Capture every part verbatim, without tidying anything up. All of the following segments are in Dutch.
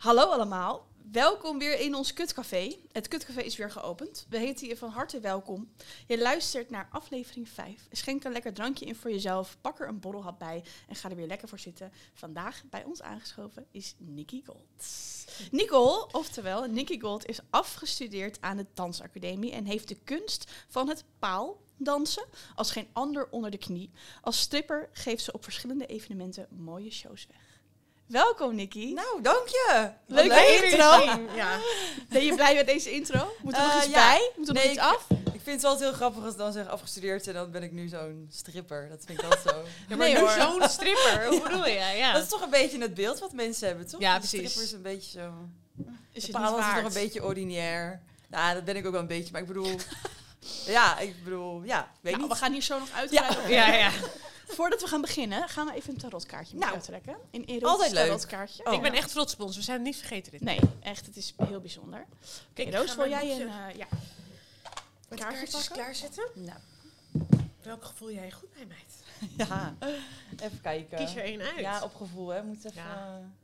Hallo allemaal, welkom weer in ons Kutcafé. Het Kutcafé is weer geopend. We heten je van harte welkom. Je luistert naar aflevering vijf. Schenk een lekker drankje in voor jezelf, pak er een borrelhap bij en ga er weer lekker voor zitten. Vandaag bij ons aangeschoven is Nikki Gold. Nicole, oftewel Nikki Gold, is afgestudeerd aan de Dansacademie en heeft de kunst van het paaldansen als geen ander onder de knie. Als stripper geeft ze op verschillende evenementen mooie shows weg. Welkom, Nikki. Nou, dank je. Leuk Leuk intro. Ja. Ben je blij met deze intro? Moet er Uh, nog iets ja. bij? Moet er Nee, nog iets af? Ik vind het altijd heel grappig als ze dan zeggen afgestudeerd en dan ben ik nu zo'n stripper. Dat vind ik altijd zo. Ja, maar Nee, nu hoor. zo'n stripper, hoe bedoel je? Ja. Dat is toch een beetje het beeld wat mensen hebben, toch? Ja, De precies. stripper is een beetje zo... Is De het niet paal is waard? nog een beetje ordinair. Ja, dat ben ik ook wel een beetje, maar ik bedoel... ja, ik bedoel, ja, weet Nou, niet. we gaan hier zo nog uitgebreid op. Ja, ja. Voordat we gaan beginnen, gaan we even een tarotkaartje met Nou, jou trekken. Een erotisch altijd leuk. tarotkaartje. Oh. Ik ben echt trots op ons. We zijn het niet vergeten dit. Nee, echt, het is heel bijzonder. Oké, Ik Roos, ga wil mijn jij een boekje- uh, ja, Met kaartje kaartjes pakken? klaarzetten. Nou, Welk gevoel jij goed bij, meid? Ja, even kijken. Kies er één uit. Ja, op gevoel, hè. Moet even... Ja. eh,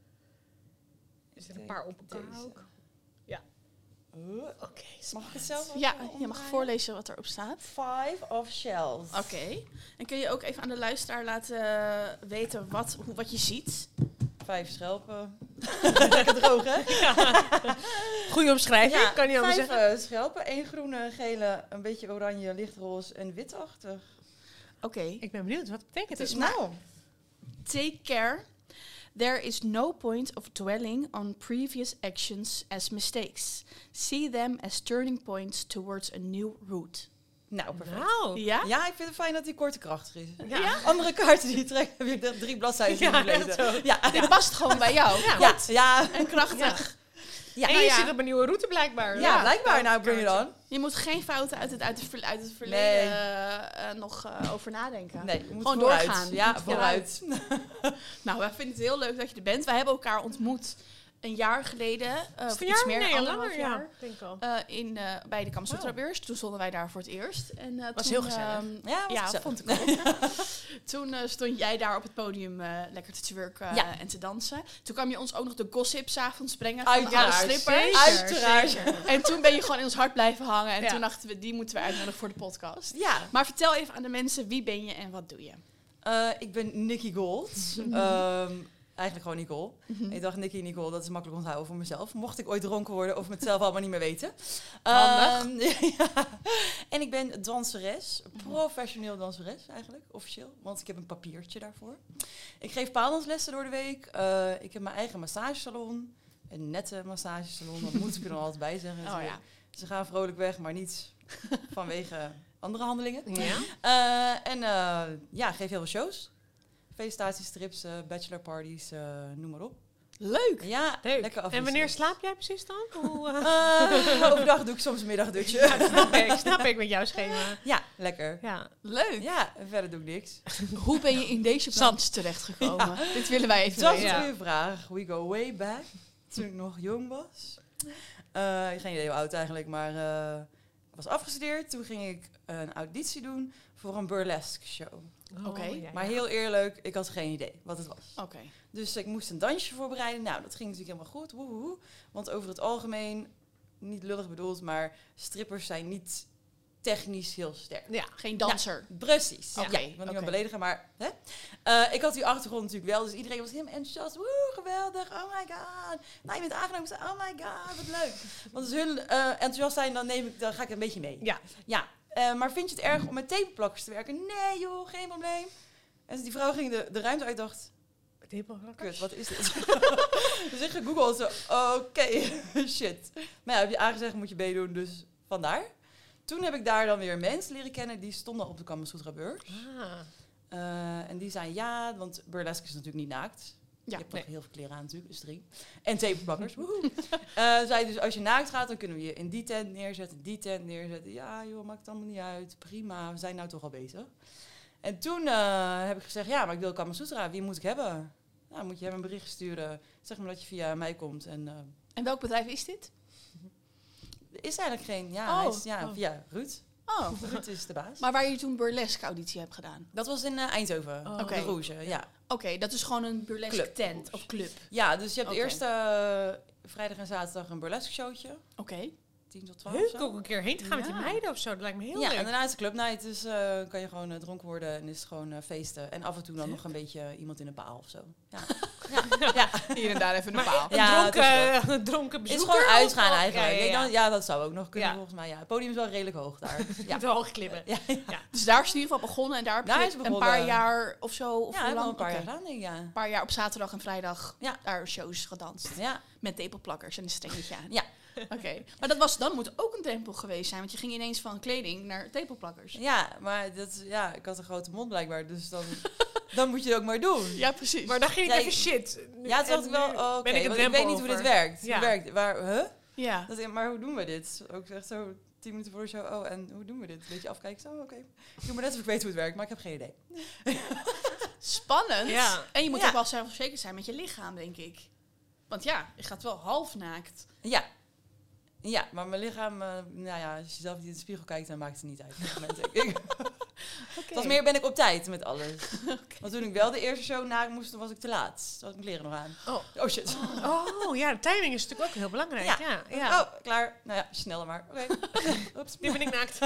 Er zitten een paar op elkaar Deze. ook. Uh, Oké, mag ik het zelf ook ja, wel je mag omdraaien? voorlezen wat erop staat. Five of shells. Oké. En kun je ook even aan de luisteraar laten uh, weten wat, hoe, wat je ziet? Vijf schelpen. Lekker droog, hè? Goeie omschrijving, Ja, kan niet anders vijf zeggen. uh, schelpen. Eén groene, een gele, een beetje oranje, lichtroze en witachtig. Oké. Ik ben benieuwd, wat betekent Het het? is Nou, Take care. There is no point of dwelling on previous actions as mistakes. See them as turning points towards a new route. nou perfect. Nou, Ja? Ja, ik vind het fijn dat hij kort en krachtig is. ja. Andere kaarten die je trekt, heb je drie bladzijden Ja, moeten lezen. echt zo. Ja, Dit past gewoon bij jou. Ja. ja, ja. En krachtig. Ja. En Nou je ja. zit op een nieuwe route blijkbaar. Ja, blijkbaar. Nou, bring it on. Je moet geen fouten uit het, uit het, ver- uit het verleden Nee. uh, uh, nog uh, over nadenken. Nee, je moet Gewoon vooruit. doorgaan. Ja, Je moet vooruit. Nou, wij vinden het heel leuk dat je er bent. Wij hebben elkaar ontmoet een jaar geleden. Uh, Is of het een iets jaar? meer, Nee, anderhalf langer. jaar. Ja, denk ik al. Uh, in, uh, bij de Kamasutra-beurs. Toen stonden wij daar voor het eerst. En, uh, Was toen, heel gezellig. um, Ja, was ja, gezellig. vond ik ook. Toen uh, stond jij daar op het podium uh, lekker te twerken Ja. en te dansen. Toen kwam je ons ook nog de gossip 's avonds brengen. Uiteraard. Van alle strippers. Zeker, Uiteraard. zeker. En toen ben je gewoon in ons hart blijven hangen. En Ja. toen dachten we, die moeten we uitnodigen voor de podcast. Ja, Maar vertel even aan de mensen, wie ben je en wat doe je? uh, ik ben Nikki Gold. um, eigenlijk gewoon Nicole. Mhm. Ik dacht, Nikki Nicole, dat is makkelijk onthouden voor mezelf. Mocht ik ooit dronken worden of mezelf allemaal niet meer weten. Handig. Um, ja. En ik ben danseres. Professioneel danseres eigenlijk, officieel. Want ik heb een papiertje daarvoor. Ik geef paaldanslessen door de week. Uh, ik heb mijn eigen massagesalon. Een nette massagesalon, dat moet ik er dan altijd bij zeggen. Oh ja. Ze gaan vrolijk weg, maar niet vanwege andere handelingen. Ja. Uh, en uh, ja, geef heel veel shows. Felicitaties, uh, bachelorparties, uh, noem maar op. Leuk! Ja, Leuk. lekker En afwisselen. wanneer slaap jij precies dan? Hoe, uh... Uh, overdag doe ik soms een middagdutje. Ja, dat snap ik. Snap ik met jouw schema. Ja, lekker. Ja. Leuk! Ja, en verder doe ik niks. Hoe ben je in deze branche terechtgekomen? Dit willen wij even Dat is weten. een goede vraag. We go way back. Toen ik nog jong was. Uh, geen idee hoe oud eigenlijk, maar uh, ik was afgestudeerd. Toen ging ik een auditie doen voor een burlesque show. Oké. Oh, ja, Maar ja. heel eerlijk, ik had geen idee wat het was. Oké. Dus ik moest een dansje voorbereiden. Nou, dat ging natuurlijk helemaal goed. Woehoe. Want over het algemeen, niet lullig bedoeld, maar strippers zijn niet technisch heel sterk. Ja. Geen danser. Precies. Oké, Ja, ik wil niemand oké. beledigen, maar... Hè? Uh, ik had die achtergrond natuurlijk wel, dus iedereen was helemaal enthousiast. Woe, geweldig, oh my god. Nou, je bent aangenomen. Ik zei, oh my god, wat leuk. Want als hun uh, enthousiast zijn, dan, neem ik, dan ga ik een beetje mee. Ja. Ja, uh, maar vind je het erg om met tapeplakkers te werken? Nee joh, geen probleem. En die vrouw ging de, de ruimte uit, dacht... Kut, wat is dit? Dus ik gegoogeld, zo, oké, okay, shit. Maar ja, heb je aangezegd, moet je B doen, dus vandaar. Toen heb ik daar dan weer mensen leren kennen, die stonden op de Kamasutra-beurs. Ah. Uh, en die zeiden ja, want burlesque is natuurlijk niet naakt. Ja, je hebt nee. nog heel veel kleren aan natuurlijk, dus drie. En tapeplakkers, woehoe. Uh, zei dus, als je naakt gaat, dan kunnen we je in die tent neerzetten, die tent neerzetten. Ja joh, maakt het allemaal niet uit, prima, we zijn nou toch al bezig. En toen uh, heb ik gezegd, ja, maar ik wil Kamasutra, wie moet ik hebben? Nou, moet je hem een bericht sturen, zeg maar dat je via mij komt. En, uh, En welk bedrijf is dit? er is eigenlijk geen, ja, Oh, hij is, ja oh. via Ruud. Oh. Ruud is de baas. Maar waar je toen burlesque auditie hebt gedaan. Dat was in uh, Eindhoven, Oh. op de Oké. Rouge, ja. Oké, dat is gewoon een burlesque Club. tent of club. Ja, dus je hebt Oké. eerst uh, vrijdag en zaterdag een burlesque showtje. Oké. tien tot twaalf. Leuk ook een keer heen te gaan Ja. met die meiden of zo. Dat lijkt me heel Ja, leuk. en daarna is het clubnight, dus uh, kan je gewoon uh, dronken worden en is het gewoon uh, feesten. En af en toe dan nog een beetje uh, iemand in een paal of zo. Ja, ja. ja. Hier en daar even een paal. Een Ja, het is dronken, een dronken Het is bezoeker. gewoon uitgaan of- eigenlijk. Ja, ja, Ik ja. denk dan- ja, dat zou ook nog kunnen Ja. volgens mij. Ja. Het podium is wel redelijk hoog daar. Je Ja, moet wel hoog klimmen. ja. Dus daar is in ieder geval begonnen en daar heb Daar je is het een begonnen. paar jaar of zo. Of ja hoe heb lang? al een paar Oké. jaar gedaan, denk ik, ja. Een paar jaar op zaterdag en vrijdag Ja. daar shows gedanst. Ja, Met tepelplakkers en een stengetje aan. Ja. Oké. Maar dat was, dan moet ook een drempel geweest zijn. Want je ging ineens van kleding naar tepelplakkers. ja, maar dat, ja, ik had een grote mond blijkbaar, dus dan, dan moet je het ook maar doen. Ja, precies. Maar dan ging ik Ja, even ik- shit. Ja, toen dacht En ik wel, nu oh, oké, ben ik een want ik drempel weet niet hoe dit over. werkt. Ja. Hoe werkt waar, huh? ja. Dat ik, maar hoe doen we dit? Ook echt zo tien minuten voor de show, oh, en hoe doen we dit? Een beetje afkijken, zo, oké. Okay. Ik doe maar net of ik weet hoe het werkt, maar ik heb geen idee. Spannend. Ja. En je moet Ja. ook wel zelfverzekerd zijn met je lichaam, denk ik. Want ja, je gaat wel half naakt. Ja. Ja, maar mijn lichaam, uh, nou ja, als je zelf niet in de spiegel kijkt, dan maakt het niet uit op dat moment, denk ik. Het was meer, ben ik op tijd met alles. Want toen ik wel de eerste show naakt moest, dan was ik te laat. Toen had ik mijn kleren nog aan. Oh. Oh shit. Oh, ja, de timing is natuurlijk ook heel belangrijk. Ja. Ja, ja. Oh, klaar. Nou ja, sneller maar. Oké. Oeps. Nu ben ik naakt.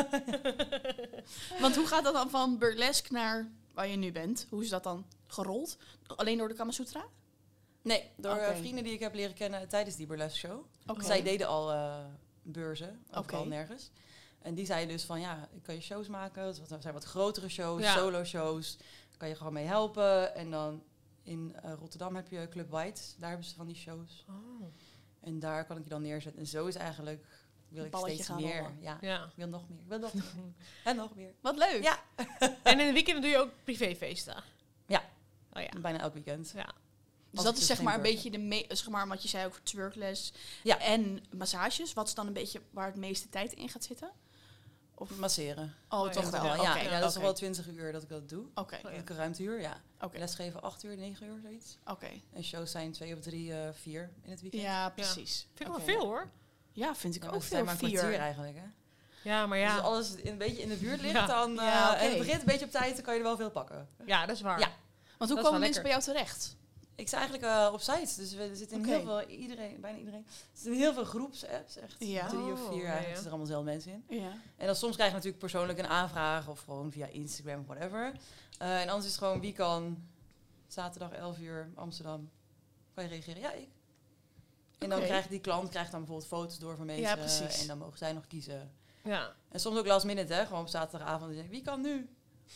Want hoe gaat dat dan van burlesque naar waar je nu bent? Hoe is dat dan gerold? Alleen door de Kama Sutra? Nee, door uh, Oké. vrienden die ik heb leren kennen tijdens die burlesque show. Oké. Zij deden al uh, beurzen, overal Oké. nergens. En die zeiden dus van, ja, ik kan je shows maken. Het zijn wat grotere shows, Ja. solo shows. Kan je gewoon mee helpen. En dan in uh, Rotterdam heb je Club White. Daar hebben ze van die shows. Oh. En daar kan ik je dan neerzetten. En zo is eigenlijk, wil ik Balletje steeds gaan meer. rollen. Ja, Ja. ik wil nog meer. Ik wil nog meer. En nog meer. Wat leuk. Ja. En in de weekenden doe je ook privéfeesten? Ja. Oh ja. Bijna elk weekend. Ja. Dus Als dat ik is dus zeg maar een geen beetje de me zeg maar wat je zei ook voor twerkles Ja. en massages. Wat is dan een beetje waar het meeste tijd in gaat zitten? Of masseren. Oh, Oh, toch ja, wel. Ja, Oké. ja, ja, dat is Oké. toch wel twintig uur dat ik dat doe. Oké. Oh, ja. Elke ruimteuur, ja. Oké. Lesgeven acht uur, negen uur, zoiets. Oké. En shows zijn twee of drie, uh, vier in het weekend. Ja, precies. Vind ik Oké. wel veel hoor. Ja, vind ik Ja, ook maar het zijn veel. maar een Vier. kwartier eigenlijk, hè. Ja, maar Ja. ja. Dus als het een beetje in de buurt ligt, Ja. dan, uh, Ja, oké. en het begint een beetje op tijd, dan kan je er wel veel pakken. Ja, dat is waar. Ja. Want hoe Dat is komen wel mensen bij lekker. jou terecht? Ik sta eigenlijk uh, op sites, dus we zitten in Oké. heel veel, iedereen, bijna iedereen, er zitten heel veel groepsapps, echt Ja. drie of Oh, vier ja, eigenlijk, ja. zitten er allemaal dezelfde mensen in. Ja. En dan soms krijg je natuurlijk persoonlijk een aanvraag, of gewoon via Instagram of whatever. Uh, en anders is het gewoon, wie kan zaterdag elf uur Amsterdam, kan je reageren? Ja, ik. En dan Oké. krijgt die klant krijgt dan bijvoorbeeld foto's door van mensen. Ja, precies. En dan mogen zij nog kiezen. Ja. En soms ook last minute, hè? Gewoon op zaterdagavond. Dan zeg ik, wie kan nu?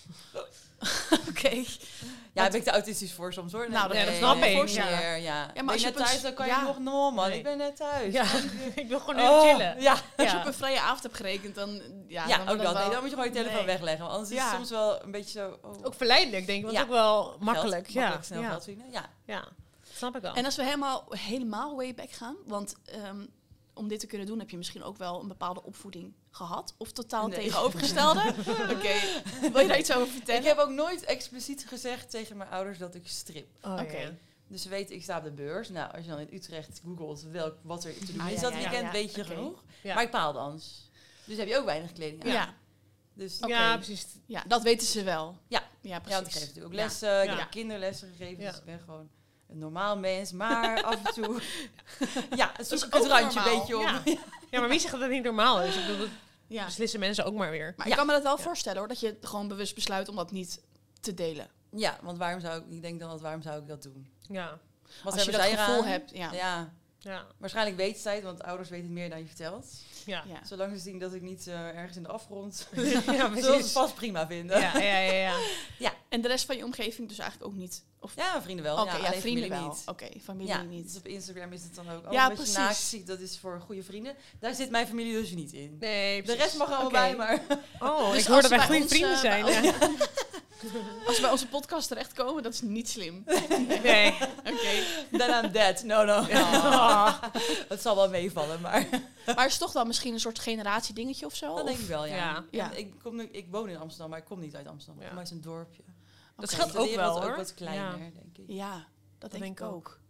Oké. Ja, daar ben ik te autistisch voor soms hoor. Nou, dat snap nee, ik, niet ja. meer, ja. Ja, maar ben als je je net op een thuis, s- dan kan ja. je nog, no man, Nee. ik ben net thuis. Ja. Ik wil gewoon even Oh, chillen. Ja, Als je Ja. op een vrije avond hebt gerekend, dan... Ja, ja dan ook wordt dat. wel- Nee, dan moet je gewoon je telefoon Nee. wegleggen. Want anders is Ja. het soms wel een beetje zo... Oh, Ook verleidelijk, denk ik. Want Ja. ook wel geld, makkelijk. Ja. makkelijk snel ja. geld verdienen. Ja. Ja. Snap ik wel. En als we helemaal, helemaal way back gaan, want ehm, om dit te kunnen doen heb je misschien ook wel een bepaalde opvoeding gehad. Of totaal Nee. tegenovergestelde. Oké, wil je daar iets over vertellen? Ik heb ook nooit expliciet gezegd tegen mijn ouders dat ik strip. Oh, Oké. ja. Dus ze weten, ik sta op de beurs. Nou, als je dan in Utrecht googelt welk, wat er te doen Ah, is ja, dat ja, weekend, ja. weet je Oké. genoeg. Ja. Maar ik paaldans. Dus heb je ook weinig kleding aan. Ja. Dus Oké. Ja, precies. Ja, dat weten ze wel. Ja. Ja, ja, precies. want ik geef natuurlijk ook Ja. lessen. Ik Ja. heb kinderlessen gegeven, Ja. dus ik ben gewoon een normaal mens. Maar af en toe... ja, het is zoek ik ook het randje een normaal. beetje op. Ja. Ja, maar wie zegt dat het niet normaal is? Ik bedoel, dat Ja. beslissen mensen ook maar weer. Maar ik Ja. kan me dat wel Ja. voorstellen hoor, dat je gewoon bewust besluit om dat niet te delen. Ja, want waarom zou ik... Ik denk dan, dat waarom zou ik dat doen? Ja. Wat Als je hebben dat zij gevoel eraan? hebt, ja. Ja, Ja. waarschijnlijk weten zij het, want ouders weten meer dan je vertelt. Ja. Ja. Zolang ze zien dat ik niet uh, ergens in de afgrond... Ja, zullen ze het precies. vast prima vinden. Ja, ja, ja, ja. En de rest van je omgeving dus eigenlijk ook niet? Of... Ja, vrienden wel. Oké, ja, ja, alleen vrienden familie wel. niet. Oké, familie Ja, niet. dus op Instagram is het dan ook. Oh, Ja, wat precies. je naakt ziet, dat is voor goede vrienden. Daar zit mijn familie dus niet in. Nee, De precies. rest mag er allemaal Oké. bij, maar... Oh, Dus ik hoor als dat wij bij goede ons, vrienden eh, zijn. bij Ja. Als we bij onze podcast terechtkomen, dat is niet slim. Nee. Oké. Then I'm dead. No, no. Ja. Het zal wel meevallen, maar... Maar is het toch dan misschien een soort generatie dingetje of zo? Dat denk Of- ik wel, ja. Ja. Ja. En Ik, kom nu, ik woon in Amsterdam, maar ik kom niet uit Amsterdam. Ja. Ik kom uit een dorpje. Dat Oké. scheelt De ook wereld wel, ook hoor. wat kleiner, Ja. denk ik. Ja, dat denk, denk ik ik ook.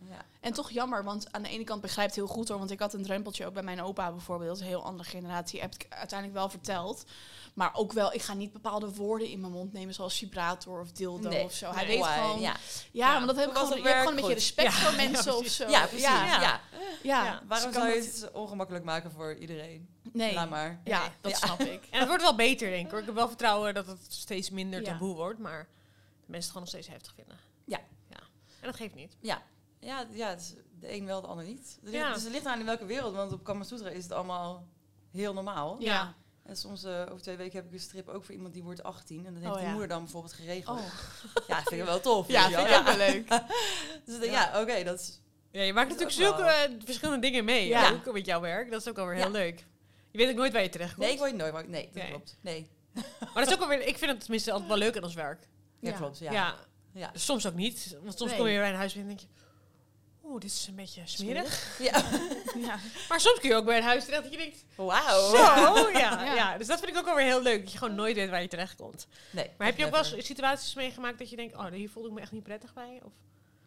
Ja. En toch jammer, want aan de ene kant begrijpt het heel goed hoor. Want ik had een drempeltje ook bij mijn opa bijvoorbeeld. Een heel andere generatie. Heb ik uiteindelijk wel verteld. Maar ook wel, ik ga niet bepaalde woorden in mijn mond nemen. Zoals vibrator of dildo Nee. of zo. Hij Nee. weet Why? gewoon... Ja, Ja. ja, maar dat heb ik Was gewoon... op Je hebt werk gewoon een beetje goed. respect Ja. voor mensen Ja, of zo. ja, precies. Ja. Ja, Ja. ja. Ja. Dus Waarom ik kan zou je dat- het ongemakkelijk maken voor iedereen? Nee. Laat maar. Ja, Nee. dat Ja. snap ik. En het wordt wel beter, denk ik. Hoor. Ik heb wel vertrouwen dat het steeds minder Ja. taboe wordt. Maar de mensen het gewoon nog steeds heftig vinden. Ja. ja. En dat geeft niet. Ja, ja, ja het is de een wel, de ander niet. Dus Ja. dus het ligt aan in welke wereld, want op Kama Sutra is het allemaal heel normaal. Ja. En soms uh, over twee weken heb ik een strip ook voor iemand die wordt achttien. En dat heeft Oh, de ja. moeder dan bijvoorbeeld geregeld. Oh. Ja, vind ik wel tof. Ja, weet je vind wel. ik ook wel leuk. Dus ik denk, ja, oké, okay, dat is... Ja, je maakt Dat natuurlijk is ook zulke eh, verschillende dingen mee. Ja. Ja. Ook met jouw werk. Dat is ook alweer heel Ja. leuk. Je weet ook nooit waar je terecht komt. Nee, ik weet nooit waar ik... Nee, dat Nee. klopt. Nee. Maar dat is ook alweer... Ik vind het tenminste altijd wel leuk aan ons werk. Ja, Ja. klopt. Ja. Ja. Ja. Soms ook niet. Want soms Nee. kom je bij een huis binnen en denk je... Oeh, dit is een beetje smerig. Ja. Ja. Maar soms kun je ook bij een huis terecht dat je denkt... Wauw. Zo, ja, Ja. ja. Dus dat vind ik ook alweer heel leuk. Dat je gewoon nooit weet waar je terecht komt. Nee. Maar heb je ook wel never. eens situaties meegemaakt dat je denkt... Oh, hier voelde ik me echt niet prettig bij? Of...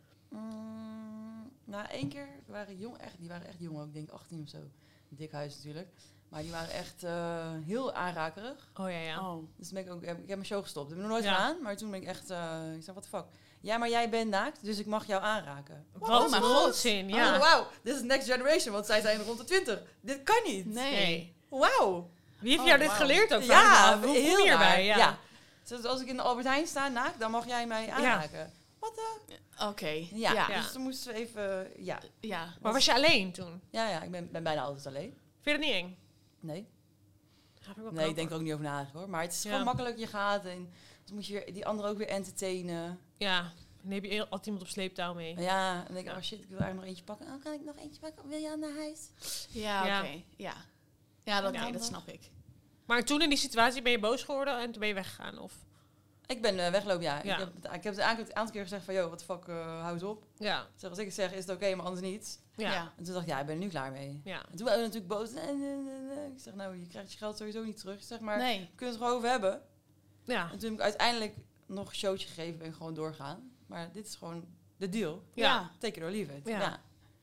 Mm, nou, één keer waren jong, echt, die waren echt jong ook, ik denk achttien of zo. Een dik huis natuurlijk. Maar die waren echt uh, heel aanrakerig. Oh ja, ja. Oh. Dus toen ben ik ook, ik heb mijn show gestopt. Dat heb ik nog nooit Ja. gedaan, maar toen ben ik echt, uh, ik zei, what the fuck. Ja, maar jij bent naakt, dus ik mag jou aanraken. Wat Oh mijn een god. onzin, Ja. ja. Oh, wauw, dit is next generation, want zij zijn rond de twintig. Dit kan niet. Nee. Nee. Wauw. Wie heeft Oh, jou dit wauw. geleerd ook? Ja, Vraag me af. Hoe heel kom je raar. erbij? Ja. Ja. Dus als ik in de Albert Heijn sta naakt, dan mag jij mij aanraken. Wat de? Oké. Ja. Ja. Ja. Dus toen moesten we even, ja. Ja. Maar was je alleen toen? Ja, ja, ik ben, ben bijna altijd alleen. Vind je dat niet eng? Nee. Ja, vind ik wel Nee, ik knap, denk er hoor. ook niet over na hoor. Maar het is Ja. gewoon makkelijk, je gaat en dan moet je weer die andere ook weer entertainen. Ja, dan heb je altijd iemand op sleeptouw mee. En ja, en dan denk ik, Ja. oh shit, ik wil eigenlijk nog eentje pakken. Oh, kan ik nog eentje pakken? Wil je aan naar huis? Ja, Ja. oké. Ja. Ja, dat, Ja. nee, dat snap ik. Maar toen in die situatie ben je boos geworden en toen ben je weggegaan? Of? Ik ben uh, weglopen, ja. Ja. Ik heb, ik heb het eigenlijk een aantal keer gezegd van, joh, wat de fuck, uh, houd op. Ja, Ik zeg, als ik het zeg, is het oké, maar anders niet. ja, ja. Ja. En toen dacht ik, ja, ik ben er nu klaar mee. En toen waren we natuurlijk boos. Nee, nee, nee, nee. Ik zeg, nou, je krijgt je geld sowieso niet terug. Ik zeg, maar Nee. we kunnen het er gewoon over hebben. ja. En toen heb ik uiteindelijk nog een showtje gegeven en gewoon doorgaan. Maar dit is gewoon de deal. Ja. Take it or leave it. Ja. Ja.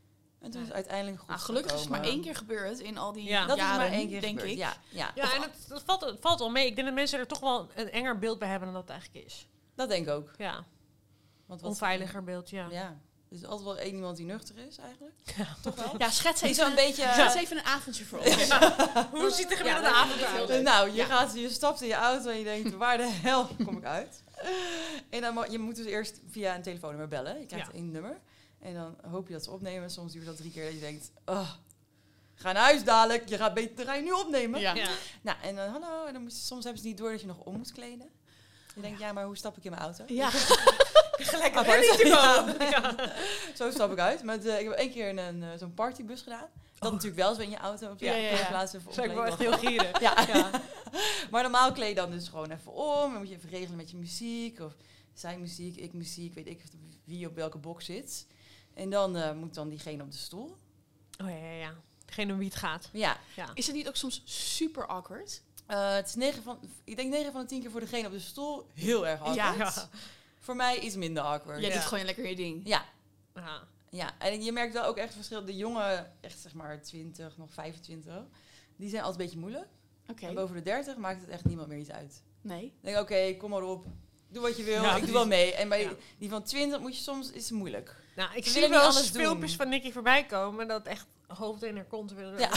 En toen is het uiteindelijk goed Nou, gelukkig is het maar gekomen. één keer gebeurd in al die Ja. Dat jaren, is maar één keer denk gebeurd. ik. Ja, ja. Ja, en het, dat valt, het valt wel mee. Ik denk dat mensen er toch wel een enger beeld bij hebben dan dat het eigenlijk is. Dat denk ik ook. Ja, Want wat, onveiliger beeld, ja. Ja. Er is altijd wel één iemand die nuchter is eigenlijk. Toch wel? Ja, schets Die even, zo'n beetje... schets even een avondje voor ons. Hoe ziet de gemiddelde Ja, avond dat is heel eruit? leuk. Nou, je, Ja. gaat, je stapt in je auto en je denkt, waar de hel kom ik uit? En dan mo- je moet dus eerst via een telefoonnummer bellen. Je krijgt Ja. één nummer. En dan hoop je dat ze opnemen. Soms duurt dat drie keer dat je denkt, oh, ga naar huis dadelijk. Je gaat beter ga je nu opnemen. Ja. Ja. Nou, en dan hallo. En dan moet, soms hebben ze niet door dat je nog om moet kleden. Je denkt, ja, maar hoe stap ik in mijn auto? Ja. Gelijk Apart. ready to go. Ja. Ja. Zo stap ik uit. Met, uh, ik heb één keer in een, uh, zo'n partybus gedaan. Dat Oh. natuurlijk wel eens in je auto. Op je Ja, ja, ja. plaats even Zou ik wel echt omkleden. heel gieren. Ja. Ja. Maar normaal kleed je dan dus gewoon even om. Dan moet je even regelen met je muziek. Of zijn muziek, ik muziek. Weet ik wie op welke box zit. En dan uh, moet dan diegene op de stoel. Oh ja, ja, ja. Degene om wie het gaat. Ja. Ja. Is het niet ook soms super awkward? Uh, het is negen van, ik denk negen van de tien keer voor degene op de stoel heel erg awkward. Ja. Ja. Voor mij iets minder awkward. Jij Ja. doet gewoon lekker je ding. Ja. Ja. Ja, en je merkt wel ook echt verschil. De jongen, echt zeg maar twintig, nog vijfentwintig, die zijn altijd een beetje moeilijk. Oké. En boven de dertig maakt het echt niemand meer iets uit. Nee. Ik denk, oké, kom maar op. Doe wat je wil, Ja, ik precies. doe wel mee. En bij Ja. die van twintig moet je soms, is het moeilijk. Nou, ik Ze zie willen wel niet eens alles doen. filmpjes van Nicky voorbij komen dat echt hoofd in haar kont willen. Ja.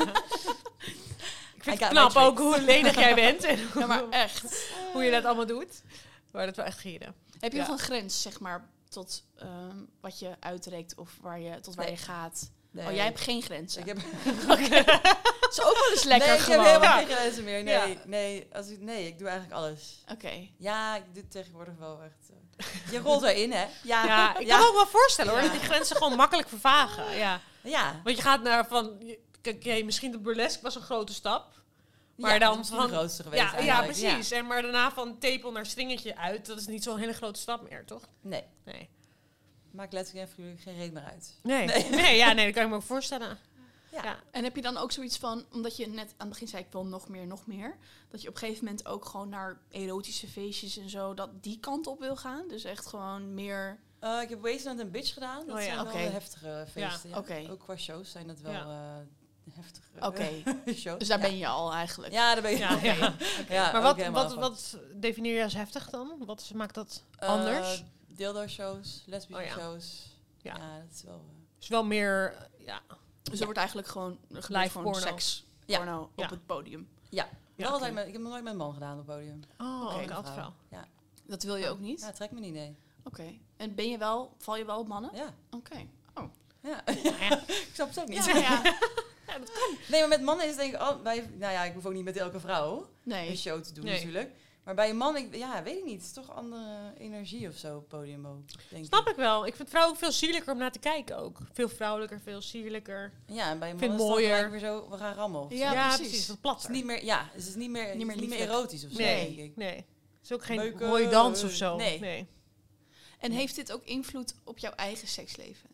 Ik vind I het got knap my ook tricks. hoe lenig jij bent en Ja, maar echt. hoe je dat allemaal doet. Maar dat wel echt gieren. Heb je Ja. nog een grens, zeg maar, tot ehm, wat je uitrekt of waar je, tot waar Nee. je gaat? Nee. Oh, jij hebt geen grenzen. Ik heb, Dat is ook wel eens lekker nee, ik gewoon. heb helemaal Ja. geen grenzen meer. Nee, Ja. nee, als ik, nee, ik doe eigenlijk alles. Oké. Ja, ik doe het tegenwoordig wel echt. uh, je rolt erin, hè? Ja, Ja, ik kan me ook wel voorstellen hoor, Ja. dat die grenzen gewoon makkelijk vervagen. Ja. Ja. Want je gaat naar van, je- kijk, oké, misschien de burlesque was een grote stap. Maar Ja, dan dat is misschien van- de grootste geweest Ja, ja, eigenlijk. precies. En maar daarna van tepel naar stringetje uit, dat is niet zo'n hele grote stap meer, toch? Nee, Nee. maakt letterlijk en figuurlijk geen reet meer uit. Nee. Nee. ja, nee, dat kan ik me ook voorstellen. Ja. Ja. En heb je dan ook zoiets van, omdat je net aan het begin zei, ik wil nog meer, nog meer, dat je op een gegeven moment ook gewoon naar erotische feestjes en zo, dat die kant op wil gaan? Dus echt gewoon meer Uh, ik heb Wasteland en Bitch gedaan. Dat Oh ja, zijn oké. wel de heftige feesten. Ja. Oké. Ook qua shows zijn dat wel Ja. uh, heftige Oké. shows. Dus daar ja. ben je al eigenlijk. Ja, daar ben je. Ja, Oké. ja. Ja, Maar ook wat, helemaal wat, van. wat definieer je als heftig dan? Wat is- maakt dat Uh, anders? dildo-shows, lesbische Oh ja. shows. Ja. Ja. dat is wel... uh, is wel meer, uh, ja, Dus er wordt eigenlijk gewoon, er gebeurt Live gewoon porno. seks Ja. porno op Ja. het podium. ja, Ja, wel altijd oké. met, ik heb nog nooit met een man gedaan op het podium. oh, Oké, oké, Een altijd vrouw. wel. Ja. Dat wil je ook niet? ja, het trekt me niet, nee. Oké. En ben je wel, val je wel op mannen? Ja. Oké. Ja. Ja. ik snap het ook niet. Ja, ja. Nee, maar met mannen is het denk ik... Al, bij, nou ja, ik hoef ook niet met elke vrouw een Nee. show te doen Nee. natuurlijk. Maar bij een man, ik, ja, weet ik niet. Het is toch andere energie of zo op het podium ook, denk Snap ik wel. Ik vind vrouwen ook veel sierlijker om naar te kijken ook. Veel vrouwelijker, veel sierlijker. Ja, en bij een Vind man is het mooier. dan gelijk weer zo, we gaan rammen of zo. Ja, Ja, precies. precies. Wat Het platter. is niet meer, ja, het is niet meer, Niet meer het is niet meer lieflijk. erotisch of zo, Nee, denk ik. nee. Het is ook geen Beuken, mooie dans of zo. nee. nee. En heeft dit ook invloed op jouw eigen seksleven?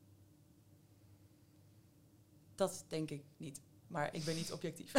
Dat denk ik niet. Maar ik ben niet objectief.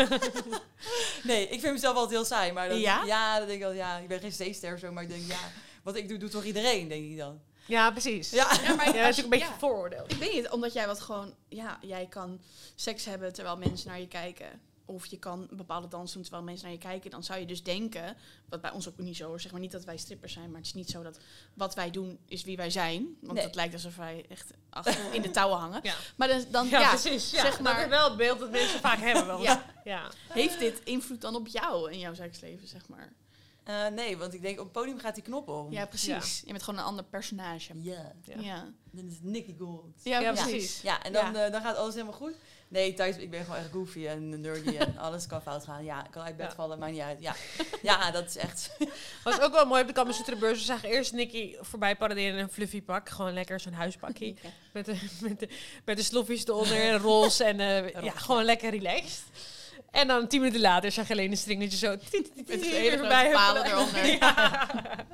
nee, ik vind mezelf altijd heel saai. Maar dan, Ja? ja, dan denk ik wel, ja, ik ben geen zeester of zo. Maar ik denk, ja, wat ik doe, doet toch iedereen, denk ik dan. Ja, precies. Ja, Ja, maar Ja, dat is als ook een beetje ja. vooroordeel. Ik weet niet, omdat jij wat gewoon... Ja, jij kan seks hebben terwijl mensen naar je kijken. Of je kan een bepaalde dans doen terwijl mensen naar je kijken. Dan zou je dus denken, wat bij ons ook niet zo is. Zeg maar niet dat wij strippers zijn, maar het is niet zo dat wat wij doen is wie wij zijn. Want Nee. het lijkt alsof wij echt achter in de touwen hangen. Ja, Maar dan, dan ja, ja, precies. Ja. zeg maar- Dat is wel het beeld dat mensen vaak hebben. Wel. Ja. Ja. heeft dit invloed dan op jou en jouw seksleven, zeg maar? Uh, nee, want ik denk, op het podium gaat die knop om. Ja, precies. Je bent gewoon een ander personage. Ja, Ja. Ja, ja. dan is het Nicky Gold. Ja, precies. precies. Ja, en dan, Ja. eh, dan gaat alles helemaal goed. Nee, thuis, ik ben gewoon echt goofy en nerdy en alles kan fout gaan. Ja, ik kan uit bed Ja. vallen, maakt niet uit. Ja, ja dat is echt... Was ook wel mooi op de Kammersutra-beurs. We zagen eerst Nicky voorbij paraderen in een fluffy pak. Gewoon lekker zo'n huispakje. Met de, met de, met de sloffies eronder en roze. En eh, ja, Roze. gewoon lekker relaxed. En dan tien minuten later zag je alleen een stringetje zo... Met een hele grote palen eronder. Ja.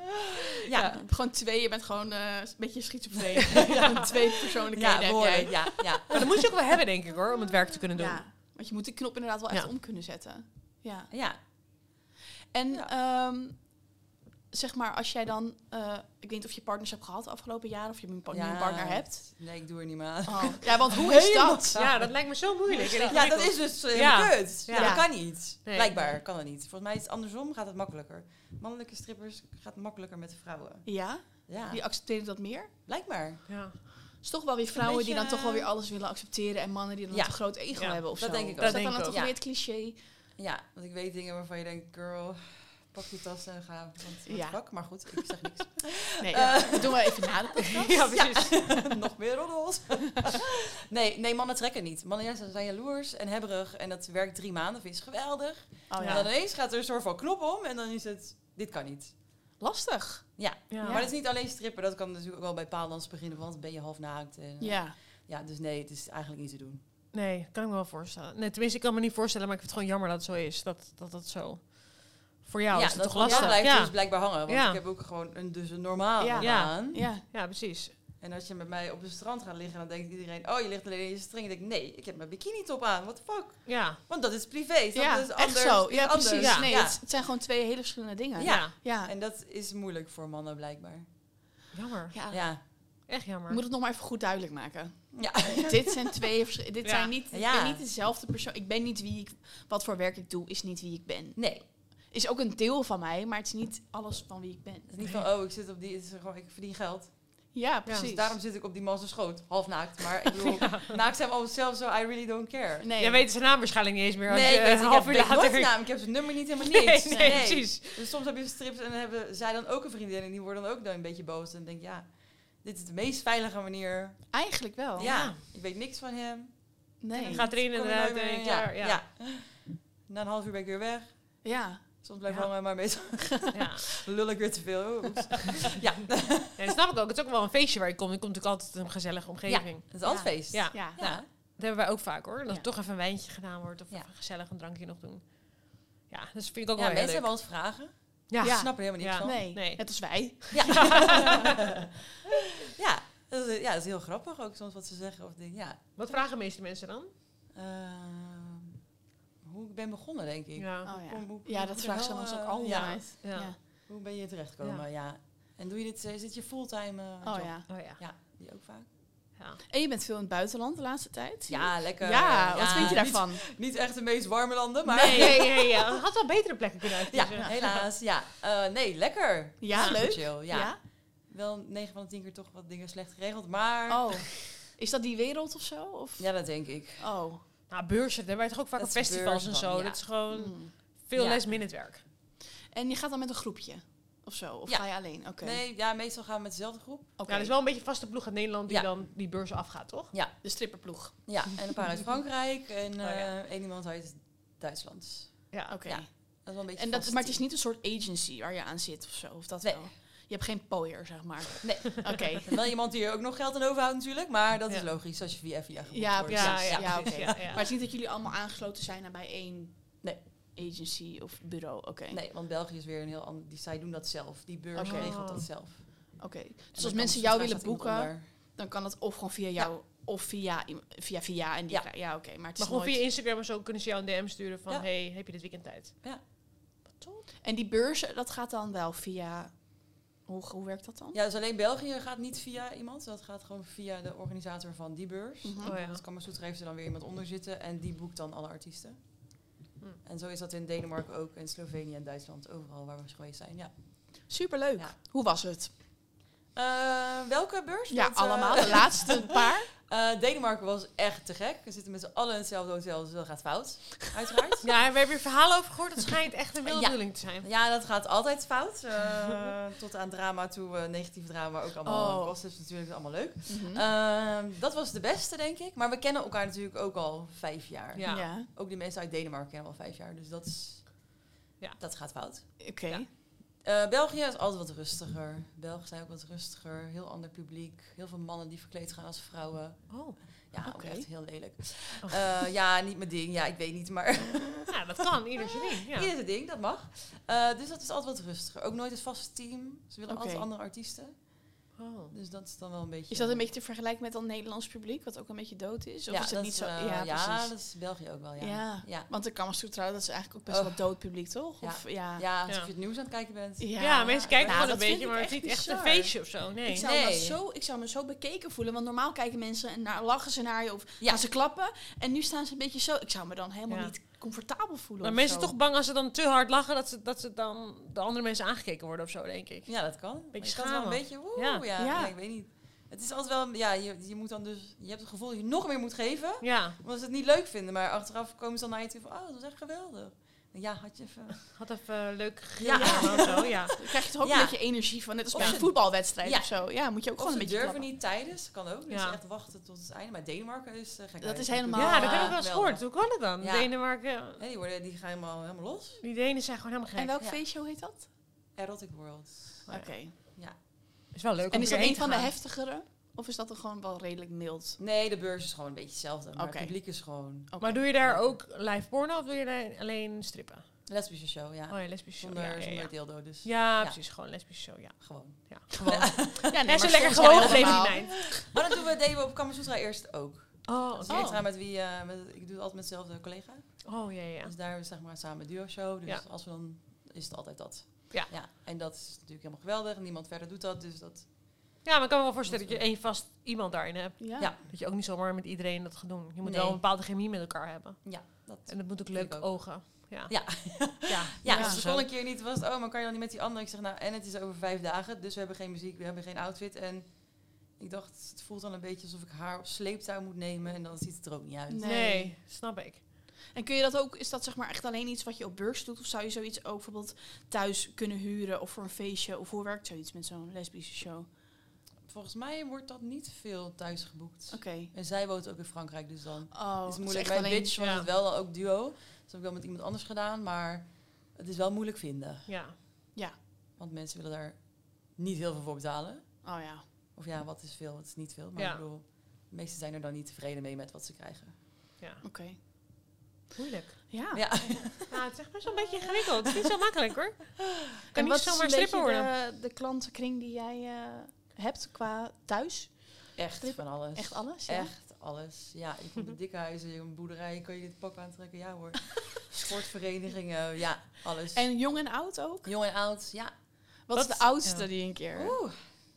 Ja, Ja. gewoon twee. Je bent gewoon eh, een beetje schizofreen. ja, twee persoonlijkheden Ja, heb behoorlijk. jij. Ja, ja. Maar dat moet je ook wel hebben, denk ik, hoor. Om het werk te kunnen doen. Ja, want je moet die knop inderdaad wel echt Ja. om kunnen zetten. Ja. Ja. En Ja. ehm, zeg maar, als jij dan... eh, ik weet niet of je partners hebt gehad de afgelopen jaren... of je een, pa- nu Ja. een partner hebt. Nee, ik doe er niet meer aan. Oh. Ja, want hoe is Helemaal. dat? Ja, dat lijkt me zo moeilijk. en Ja, dat ingewikkeld. is dus helemaal Ja. kut. Ja. Ja. Dat kan niet. Nee. Blijkbaar kan dat niet. Volgens mij is het andersom, gaat het makkelijker. Mannelijke strippers gaat makkelijker met vrouwen. Ja? Ja, Die accepteren dat meer? blijkbaar. Ja. Het is toch wel weer vrouwen beetje, die dan toch wel weer eh, alles willen accepteren... en mannen die dan Ja. een groot ego Ja, hebben of dat zo. denk ik ook. Is Dat dat denk dan ik toch ook. weer het cliché? Ja, want ik weet dingen waarvan je denkt, girl, pak je tassen en ga. Want Ja. ja. Vak, maar goed, ik zeg niks. Nee, Eh. dat doen we even na de podcast. Ja, precies. Nog meer roddels. nee, nee, mannen trekken niet. Mannen ja, ze zijn jaloers en hebberig en dat werkt drie maanden, vind je het geweldig. Oh, En ja. dan ineens gaat er een soort van knop om en dan is het, dit kan niet. Lastig. Ja, Ja. maar het is niet alleen strippen, dat kan natuurlijk ook wel bij paaldans beginnen, want dan ben je half naakt. En, eh, Ja. ja, dus nee, het is eigenlijk niet te doen. Nee, kan ik me wel voorstellen. Nee, tenminste, ik kan me niet voorstellen, maar ik vind het gewoon jammer dat het zo is. Dat dat, dat zo... Voor jou ja, is het dat toch lastig. lastig? blijft Ja. dus blijkbaar hangen, want Ja. ik heb ook gewoon een, dus een normale Ja. Ja. aan. Ja. Ja, precies. En als je met mij op het strand gaat liggen, dan denkt iedereen, oh, je ligt alleen in je string. Ik denk, nee, ik heb mijn bikini top aan. What the fuck? Ja. Want dat is privé. snap je? Ja, dat is echt anders, zo. is Ja, anders. precies. Ja. Nee, Ja. Het, het zijn gewoon twee hele verschillende dingen. Ja. Ja. Ja. En dat is moeilijk voor mannen blijkbaar. Jammer. Ja. Ja. Echt jammer. Ik moet het nog maar even goed duidelijk maken. Ja. Dit zijn twee verschillende... Dit Ja. zijn niet... Ik Ja. ben niet dezelfde persoon. Ik ben niet wie ik... Wat voor werk ik doe, is niet wie ik ben. Nee. Is ook een deel van mij, maar het is niet alles van wie ik ben. Het is niet van, oh, ik zit op die, het is gewoon, ik verdien geld. Ja, precies. Dus daarom zit ik op die man zijn schoot, half naakt. Maar ik bedoel, naakt zijn we allemaal zelf zo, I really don't care. Nee. Jij weet zijn naam waarschijnlijk niet eens meer als Nee, je ik, weet, een ik half heb uur weet nooit later... zijn naam, ik heb zijn nummer niet helemaal Nee, niks. nee, precies. Dus soms heb je strips en dan hebben zij dan ook een vriendin en die worden dan ook dan een beetje boos. En dan denk ik, ja, dit is de meest veilige manier. Eigenlijk wel. Ja, ik weet niks van hem. Nee. Gaat erin en Kom er eruit nooit en meer- klaar. ja, Ja. ja. Na een half uur ben ik weer weg. Ja. Soms blijf ik Ja. hangen, maar meestal Ja. lul ik weer te veel. Oh, oeps. ja, Ja, dat snap ik ook. Het is ook wel een feestje waar je komt. Je komt natuurlijk altijd in een gezellige omgeving. het is altijd Ja. feest. Ja. Ja. Ja. Dat hebben wij ook vaak hoor. Dat Ja. er toch even een wijntje gedaan wordt. Of Ja. even gezellig een drankje nog doen. Ja, dat vind ik ook Ja, wel heel mensen leuk. hebben ons vragen. Ja. Ik Ja. snap er helemaal niks Ja. van. Nee. Nee. Net als wij. Ja. ja, dat is, ja, dat is heel grappig ook soms wat ze zeggen. Of denk, ja, Wat vragen de meeste mensen dan? ehm, hoe ik ben begonnen, denk ik. Ja. Oh, ja. Hoe- hoe- Ja, hoe dat de vraagt ze hel, ons ook eh, altijd. Ja. Ja. Ja. Hoe ben je terechtgekomen? Ja. En doe je dit, is dit je fulltime uh, Oh job? ja. Oh ja. Ja, die ook vaak. ja. En je bent veel in het buitenland de laatste tijd? Ja, lekker. Ja, wat vind je niet- daarvan? Niet, echt de meest warme landen, maar... Nee, nee, nee, ja. Het had wel betere plekken kunnen Ja, uitkiezen. helaas. Ja. Uh, nee, lekker. Ja, Super leuk. chill. Ja. Wel negen van de tien keer toch wat dingen slecht geregeld, maar... Oh. Is dat die wereld of zo? Of? Ja, dat denk ik. Oh. Nou, beurzen, daar ben je toch ook vaak Dat op is festivals en beurs zo. dan, ja. Dat is gewoon Hmm. veel Ja. last minute werk. En je gaat dan met een groepje? Of zo? Of Ja. ga je alleen? Oké. Nee, ja, meestal gaan we met dezelfde groep. Oké. Ja, er is wel een beetje een vaste ploeg uit Nederland die Ja. dan die beurzen afgaat, toch? De stripperploeg. Ja, en een paar uit Frankrijk en Oh, ja. uh, één iemand uit Duitsland. Ja. Oké. Ja. Dat is wel een beetje En dat, vast maar het is team. niet een soort agency waar je aan zit of zo? Of dat Nee. wel? Je hebt geen pooier, zeg maar. Nee. Oké. Wel iemand die er ook nog geld aan overhoudt natuurlijk, maar dat Ja. is logisch als je via via geboekt Ja, wordt. precies. Ja, ja, Ja, precies, oké. ja, ja. Maar het is niet dat jullie allemaal aangesloten zijn bij één Nee. agency of bureau. Oké. Nee, want België is weer een heel ander... Die, zij doen dat zelf. Die beurs Oké. regelt dat zelf. Oké. En Dus dan als kan mensen zodra jou willen staat iemand boeken, onder. dan kan dat of gewoon via jou of via iem- via via en die Ja. krijg- ja oké, maar het is Maar gewoon nooit... via Instagram en zo kunnen ze jou een D M sturen van... Ja. hey, heb je dit weekend tijd? En die beurzen, dat gaat dan wel via hoe, hoe werkt dat dan? Ja, dus alleen België gaat niet via iemand. Dat gaat gewoon via de organisator van die beurs. Mhm. Oh ja. Het Kamasutra heeft er dan weer iemand onder zitten en die boekt dan alle artiesten. Hm. En zo is dat in Denemarken ook, in Slovenië en Duitsland, overal waar we geweest zijn. Ja. Superleuk. Ja. Hoe was het? Uh, welke beurs? Ja, Dat, uh, allemaal. De laatste paar. Uh, Denemarken was echt te gek. We zitten met z'n allen in hetzelfde hotel, dus dat gaat fout. Uiteraard. Ja, we hebben hier verhalen over gehoord. Het schijnt echt een wilde Ja. bedoeling te zijn. Ja, dat gaat altijd fout. Uh, tot aan drama toe, uh, negatief drama ook allemaal Oh. kost. Dus natuurlijk allemaal leuk. Mhm. Uh, dat was de beste, denk ik. Maar we kennen elkaar natuurlijk ook al vijf jaar. Ja. Ja. Ook die mensen uit Denemarken kennen we al vijf jaar. Dus dat, is, Ja. dat gaat fout. Oké. Ja. Uh, België is altijd wat rustiger. Belgen zijn ook wat rustiger. Heel ander publiek. Heel veel mannen die verkleed gaan als vrouwen. Oh, Ja, ook Oké. echt heel lelijk. Oh. Uh, ja, niet mijn ding. Ja, ik weet niet, maar... ja, dat kan. Ieder zijn ding. Ja. Ieder zijn ding, dat mag. Uh, dus dat is altijd wat rustiger. Ook nooit het vaste team. Ze willen Oké. altijd andere artiesten. Oh. Dus dat is dan wel een beetje... Is dat een beetje te vergelijken met het Nederlands publiek, wat ook een beetje dood is? Of ja, is het dat niet is, zo? uh, ja, ja, precies. dat is België ook wel, ja. Ja. Ja, Want de Kamasutra, dat is eigenlijk ook best Oh. wel dood publiek, toch? Ja. Of, ja. ja alsof Ja. je het nieuws aan het kijken bent. Ja, mensen kijken Nou, gewoon een dat vind beetje, ik maar het is echt niet echt een bizar. feestje of zo. Nee. Ik zou, Nee. dat zo, ik zou me zo bekeken voelen, want normaal kijken mensen en naar, lachen ze naar je of Ja. gaan ze klappen. En nu staan ze een beetje zo. Ik zou me dan helemaal Ja. niet comfortabel voelen. Maar of mensen zo. zijn toch bang als ze dan te hard lachen, dat ze, dat ze dan de andere mensen aangekeken worden of zo, denk ik. Ja, dat kan. Beetje Maar je kan wel een schamen. beetje... Woe, Ja. ja. Ja. nee, ik weet niet. Het is altijd wel... Ja, je, je moet dan dus... Je hebt het gevoel dat je nog meer moet geven. Ja, Omdat ze het niet leuk vinden. Maar achteraf komen ze dan naar je toe van... Oh, dat was echt geweldig. Ja, had je even... had even leuk Ja. gedaan of zo, ja. Dan krijg je toch ook Ja. een beetje energie van, net als Of bij ze- een voetbalwedstrijd Ja. of zo. Ja, moet je ook Of gewoon ze een beetje durven klappen. niet tijdens. Kan ook. Dus Ja. echt wachten tot het einde. Maar Denemarken is uh, gek. Dat is Die helemaal- doen- Ja, dat heb ik wel eens geweldig. gehoord. Hoe kan het dan? Ja. Denemarken, Nee, die, worden, die gaan helemaal, helemaal los. die Denen zijn gewoon helemaal En gek. welk Ja. feestje, hoe heet dat? Erotic World. Oh, ja. Oké. Is wel leuk En om is dat hierheen een te van de gaan. heftigere? Of is dat er gewoon wel redelijk mild? Nee, de beurs is gewoon een beetje hetzelfde. Maar Oké. het publiek is gewoon... Oké. Maar doe je daar ook live porno of doe je daar alleen strippen? Lesbische show, ja. Oh ja, lesbische show. Zonder, Ja, ja, zonder ja. dildo, dus Ja, Ja. precies. Gewoon lesbische show, ja. gewoon. Ja, gewoon. Ja, nee, En maar zo lekker soms gewoon wel gebleven die helemaal. meid. Maar dat doen we, deden we op Kamasutra eerst ook. Oh, Dat is oké. extra met wie... eh, met, ik doe het altijd met dezelfde collega. Oh, ja, ja. Dus daar is zeg maar samen een duo-show. Dus Ja. als we dan... is het altijd dat. Ja. ja. En dat is natuurlijk helemaal geweldig. En niemand verder doet dat, dus dat... Ja, maar ik kan me wel voorstellen dat je één vast iemand daarin hebt. Ja. Ja. Dat je ook niet zomaar met iedereen dat gaat doen. Je moet Nee. wel een bepaalde chemie met elkaar hebben. Ja, dat... En dat moet ook Vind leuk ik ook. ogen. Ja. Ja. Ja, Ja, Ja, dus de zo. volgende keer niet was het, oh, maar kan je dan niet met die andere? Ik zeg, nou, en het is over vijf dagen, dus we hebben geen muziek, we hebben geen outfit. En ik dacht, het voelt dan een beetje alsof ik haar op sleeptouw moet nemen en dan ziet het er ook niet uit. Nee. Nee, snap ik. En kun je dat ook, is dat zeg maar echt alleen iets wat je op beurs doet? Of zou je zoiets ook bijvoorbeeld thuis kunnen huren of voor een feestje? Of hoe werkt zoiets met zo'n lesbische show? Volgens mij wordt dat niet veel thuis geboekt. Oké. En zij woont ook in Frankrijk, dus dan Oh, is het moeilijk. echt Mijn alleen- bitch was ja. het wel dan ook duo. Dus heb ik wel met iemand anders gedaan, maar het is wel moeilijk vinden. Ja. Want mensen willen daar niet heel veel voor betalen. Oh ja. Of ja, wat is veel, wat is niet veel. Maar Ja. ik bedoel, de meesten zijn er dan niet tevreden mee met wat ze krijgen. Ja. Oké. Moeilijk. Ja. Ja. Nou, het is echt best wel een beetje ingewikkeld. Het is niet zo makkelijk hoor. En Kan niet wat is zomaar een stripper beetje worden. de, de klantenkring die jij eh, hebt qua thuis? Echt Strippen? van alles. Echt alles? Ja? Echt alles. Ja, je komt op dikke huizen, je een boerderij, kan je dit pak aantrekken? Ja hoor. Sportverenigingen, ja, alles. En jong en oud ook? Jong en oud, ja. Wat, Wat- is de oudste ja. die een keer... Oeh.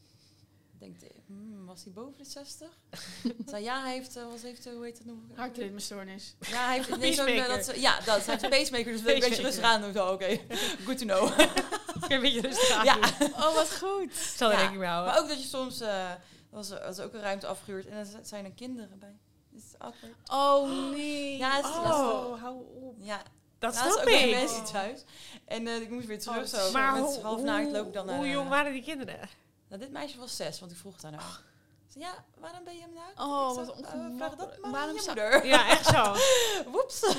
Ik denk, de- hmm, was hij boven de zestig? Zei, ja, hij heeft, uh, was, heeft uh, hoe heet het nog? Hartritmestoornis. Ja, hij heeft nee, zo'n, uh, Pacemaker. dat, ja, dat. Hij heeft een pacemaker, dus een beetje Pacemaker. rustig aan doen. Zo, oké. Good to know. Een beetje rustig aan Ja. doen. Oh, wat goed. Ik zal er Ja, rekening mee houden. Maar ook dat je soms, uh, er was, er was ook een ruimte afgehuurd en er zijn er kinderen bij. Is het awkward? Oh, nee. Ja, het is oh, lastig. hou op. Ja, Dat laatst snap ook bij ik. mensen thuis. En uh, ik moest weer terug Oh, zo. Maar met hoe, half naakt loop ik dan naar... hoe uh, jong waren die kinderen? Nou, dit meisje was zes, want ik vroeg het aan haar. Ze zei, ja, waarom ben je hem naakt? Oh, Ik wat zei, uh, ongemakkelijk. vraag dat maar Waarom aan je zou- moeder. Ja, echt zo. Woeps.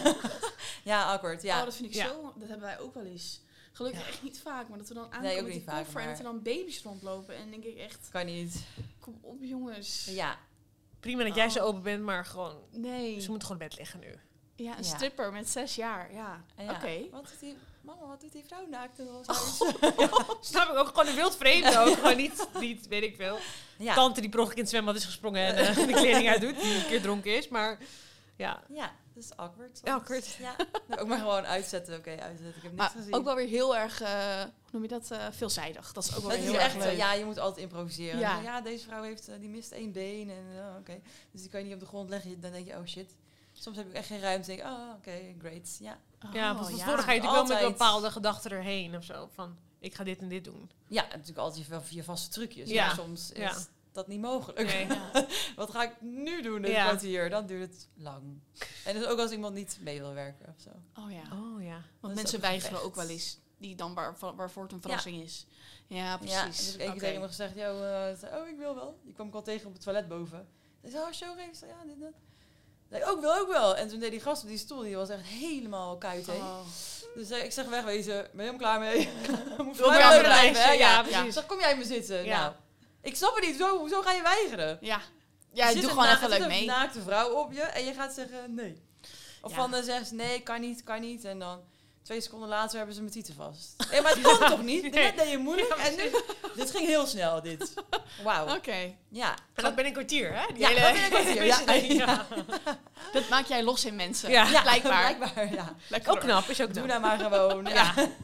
Ja, awkward, ja. Oh, dat vind ik ja. zo... Dat hebben wij ook wel eens. Gelukkig Ja. echt niet vaak, maar dat we dan aankomen Nee, ook met niet die vaak, koffer en dat er maar- dan baby's rondlopen. En dan denk ik echt, Kan niet. kom op jongens. Ja. Prima dat jij zo Oh. open bent, maar gewoon... Nee. Ze moeten gewoon in bed liggen nu. Ja, een Ja. stripper met zes jaar, ja. En ja, Oké. Wat doet die... Mama, wat doet die vrouw naakt in ons Oh. huis? Snap ik ook gewoon een wild vreemde ook. Gewoon niet, niet, weet ik veel. Ja. Tante die per ongeluk in het zwembad is gesprongen en eh, de kleding uit doet. Die een keer dronken is, maar ja. Ja, dat is awkward. soms. Awkward. Ja. Nou, ook maar gewoon uitzetten. Oké, uitzetten. Ik heb niks Maar gezien. ook wel weer heel erg, eh, hoe noem je dat, eh, veelzijdig. Dat is ook wel Het weer is heel echt, erg eh, leuk. ja, je moet altijd improviseren. Ja. Ja, deze vrouw heeft, eh, die mist één been. En, uh, oké. Dus die kan je niet op de grond leggen. Dan denk je, oh shit. Soms heb ik echt geen ruimte. denk ik, oh, oké, okay, great. Ja. ja, Oh, want van ja. tevoren ga je natuurlijk wel met Altijd. bepaalde gedachten erheen of zo. Van, ik ga dit en dit doen. Ja, natuurlijk altijd je, je vaste trucjes. Ja. Maar soms is Ja. dat niet mogelijk. Nee. Ja. Wat ga ik nu doen, dit Ja. kwartier? Dan duurt het lang. En dus ook als iemand niet mee wil werken of zo. Oh ja. Oh ja. Want is mensen ook een weigeren gevecht. ook wel eens. Die dan waar, waar- waarvoor het een verrassing is. Ja, precies. Ja, dus heb ik één keer Oké. tegen iemand gezegd, yo, eh, zei, oh, ik wil wel. Die kwam ik al tegen op het toilet boven. Hij zei, oh, show even. Ja, dit, dat. Nee, ook wel, ook wel. En toen deed die gast op die stoel, die was echt helemaal kuit heen. Oh. Dus eh, ik zeg wegwezen, ben je helemaal klaar mee? Moet Wil voor je mij aan leuk de blijven, lijstje? hè? Ja, Ja, precies. Ik zeg, kom jij me zitten? Ja. Nou, ik snap het niet, zo, hoezo ga je weigeren? Ja, Er ja zit doe een gewoon na- even er zit leuk een mee. naakte vrouw op je en je gaat zeggen nee. Of Ja. van dan zegt ze nee, kan niet, kan niet. En dan twee seconden later hebben ze mijn tieten vast. Ja, maar het kan toch niet? Nee. Net deed je moeilijk Ja, en nu... Dit ging heel snel, dit. Wauw. Oké. Ja. En dat ben ik een kwartier, hè? Die Ja, hele- dat ben ik een kwartier, ja. ja. Dat maak jij los in mensen. Ja. Ja, Blijkbaar. blijkbaar, ja. Lekker Ook hoor. knap, is ook Doe knap. nou maar gewoon. Ja. Ja.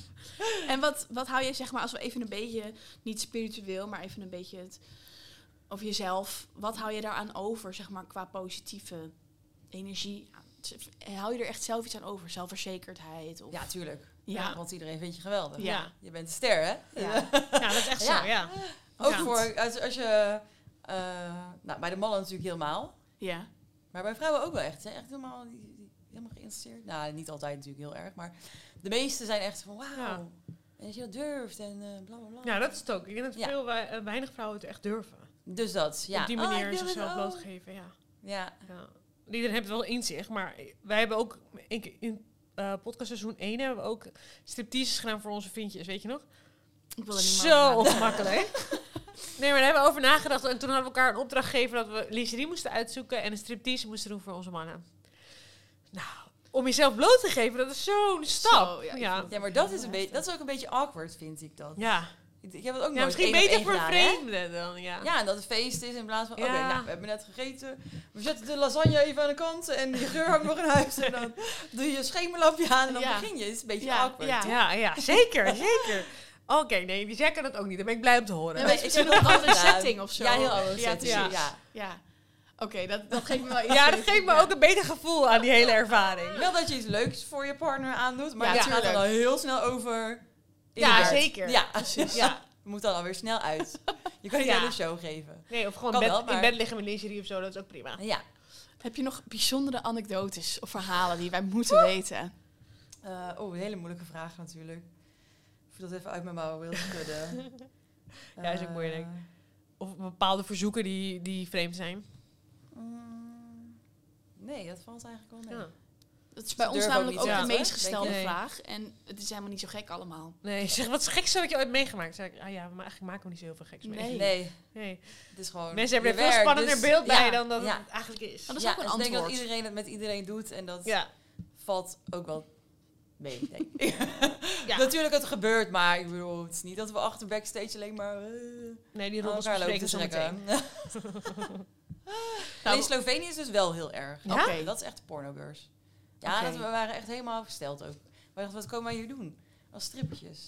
En wat, wat hou je, zeg maar, als we even een beetje, niet spiritueel, maar even een beetje het over jezelf. Wat hou je daaraan over, zeg maar, qua positieve energie? Hou je er echt zelf iets aan over? Zelfverzekerdheid? Of, Ja, tuurlijk. Ja. Want iedereen vindt je geweldig. Ja. Je bent een ster, hè? Ja. Ja, dat is echt Ja. zo, ja. Ook Ja. voor, als, als je... eh, nou, bij de mannen natuurlijk helemaal. Ja. Maar bij vrouwen ook wel echt. Ze zijn echt helemaal, die, die, helemaal geïnteresseerd. Nou, niet altijd natuurlijk heel erg. Maar de meeste zijn echt van wauw. Ja. En als je dat durft en eh bla bla bla. Ja, dat is het ook. Ik denk dat Ja. veel, wei- eh, weinig vrouwen het echt durven. Dus dat, ja. Op die Oh, ik manier wil dit zichzelf ook. blootgeven, ja. Ja. Ja. Iedereen heeft het wel in zich, maar wij hebben ook in, in uh, podcast seizoen één hebben we ook stripteases gedaan voor onze vriendjes, weet je nog? Ik wil er niet meer Zo over nadenken. ongemakkelijk. Nee, maar daar hebben we over nagedacht en toen hadden we elkaar een opdracht gegeven dat we lingerie moesten uitzoeken en een striptease moesten doen voor onze mannen. Nou, om jezelf bloot te geven, dat is zo'n stap. Zo, ja, ik ja. vond Ja, maar dat is, een beetje, dat is ook een beetje awkward, vind ik dat. Ja. Ik, ik heb het ook Ja, nooit misschien één op beter één voor gedaan, hè? vreemden dan, ja. Ja, en dat het feest is in plaats van... Oké, Ja. nou, we hebben net gegeten. We zetten de lasagne even aan de kant en die geur hangt nog in huis. En dan doe je je schemerlampje aan en dan Ja. begin je. Het is een beetje Ja, awkward. ja. toch? Ja, ja, zeker, zeker. Oké, nee, die jij kan dat ook niet. Daar ben ik blij om te horen. Nee, Nee, maar ik het is heb misschien het een andere gedaan. setting of zo. Ja, heel andere Ja, setting. precies. Ja. Ja. Oké, dat, dat geeft me wel iets. Ja, dat geeft me Ja. ook een beter gevoel aan die hele ervaring. Wel dat je iets leuks voor je partner aandoet, maar Ja, het gaat dan tuurlijk. al heel snel over... in Ja, de bed. zeker. Ja, Precies. Ja. we moeten dan alweer snel uit. Je kan niet Ja. een show geven. Nee, of gewoon Kan bed, wel, maar- in bed liggen met lingerie of zo, dat is ook prima. Ja. Heb je nog bijzondere anekdotes of verhalen die wij moeten weten? Uh, oh, een hele moeilijke vraag natuurlijk. Of ik dat even uit mijn mouwen wil schudden. Ja, is ook Eh, moeilijk. Of bepaalde verzoeken die, die vreemd zijn. mm, nee, dat valt eigenlijk wel mee. Ja. Dat is bij Ze ons durven ook namelijk niet ook te de zeggen, meest hè? gestelde Denk je? vraag. En het is helemaal niet zo gek allemaal. Nee, zeg, wat is het gekste wat je ooit meegemaakt? Zeg ik, ah ja, maar eigenlijk maken we niet zo heel veel geks mee. Nee. Nee, Nee. het is gewoon Mensen hebben je er veel werk, spannender dus- beeld bij ja, dan dat ja. het eigenlijk is. Maar dat is ja, ook een dus ik denk dat antwoord. iedereen het met iedereen doet en dat Ja. valt ook wel mee, denk ik. Ja. Natuurlijk, het gebeurt, maar ik bedoel, het is niet dat we achter backstage alleen maar uh, Nee, die aan roddels elkaar lopen bespreken te zo meteen. trekken. Nou, in Slovenië is dus wel heel erg. Ja? Oké, dat is echt de pornobeurs. Ja, Oké. dat, we waren echt helemaal versteld ook. We dachten, wat komen wij hier doen? Als strippertjes.